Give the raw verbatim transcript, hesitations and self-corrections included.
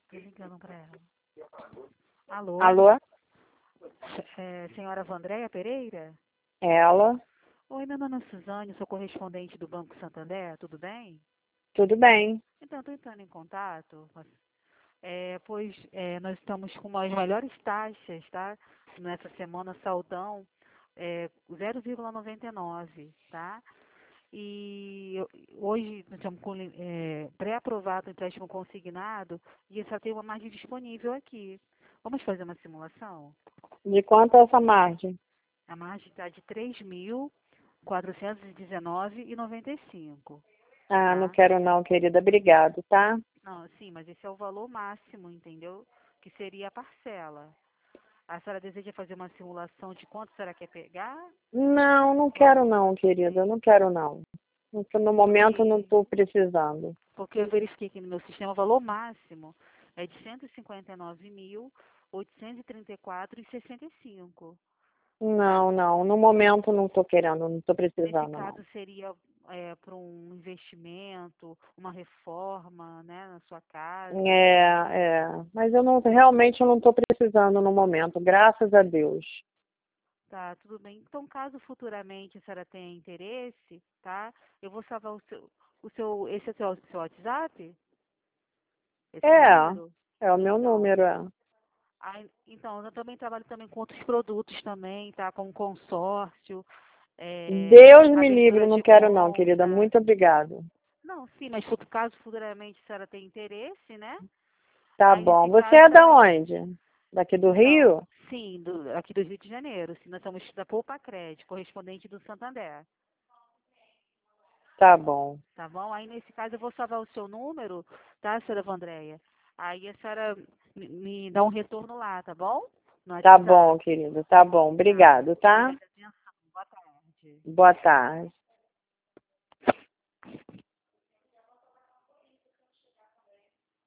Tô ligando para ela. Alô? Alô? É, senhora Vandréia Pereira? Ela? Oi, meu nome é Suzane, sou correspondente do Banco Santander, tudo bem? Tudo bem. Então, estou entrando em contato, é, pois é, nós estamos com as melhores taxas, tá? Nessa semana, saldão, é, zero vírgula noventa e nove, tá? E eu- hoje nós estamos com é, pré-aprovado o empréstimo consignado e só tem uma margem disponível aqui. Vamos fazer uma simulação? De quanto é essa margem? A margem está de três mil quatrocentos e dezenove reais e noventa e cinco, Ah, não tá? quero não, querida. Obrigado, tá? Não, sim, mas esse é o valor máximo, entendeu? Que seria a parcela. A senhora deseja fazer uma simulação de quanto a senhora quer pegar? Não, não quero Valor não, querida. Não quero não. No momento não porque, estou precisando. porque eu verifiquei aqui no meu sistema, o valor máximo é de cento e cinquenta e nove mil oitocentos e trinta e quatro reais e sessenta e cinco. Não, não. No momento não estou querendo, não estou Nesse precisando não. caso, seria é, para um investimento, uma reforma, né, na sua casa. É, é. Mas eu não, realmente eu não estou precisando no momento, graças a Deus. Tá, tudo bem. Então, caso futuramente a senhora tenha interesse, tá? Eu vou salvar o seu, o seu, esse é o seu, seu WhatsApp? Esse número? É, é o meu Então, número, é. aí, então, eu também trabalho também com outros produtos também, tá? Como consórcio, é, Deus me livre, abertura não de quero não, querida. conta. Muito obrigado. Não, sim, mas futu- caso futuramente a senhora tenha interesse, né? Tá Aí bom. nesse Você caso, a é da senhora, onde? Daqui do então, Rio? sim, do, aqui do Rio de Janeiro, sim, nós somos da Poupa Crédito, correspondente do Santander. Tá bom. Tá bom? Aí, nesse caso, eu vou salvar o seu número, tá, senhora Vandréia? Aí a senhora me, me dá um retorno lá, tá bom? No Tá bom, WhatsApp. querido. Tá bom. Tá. Obrigado, tá? Obrigada, atenção. Boa tarde. Boa tarde.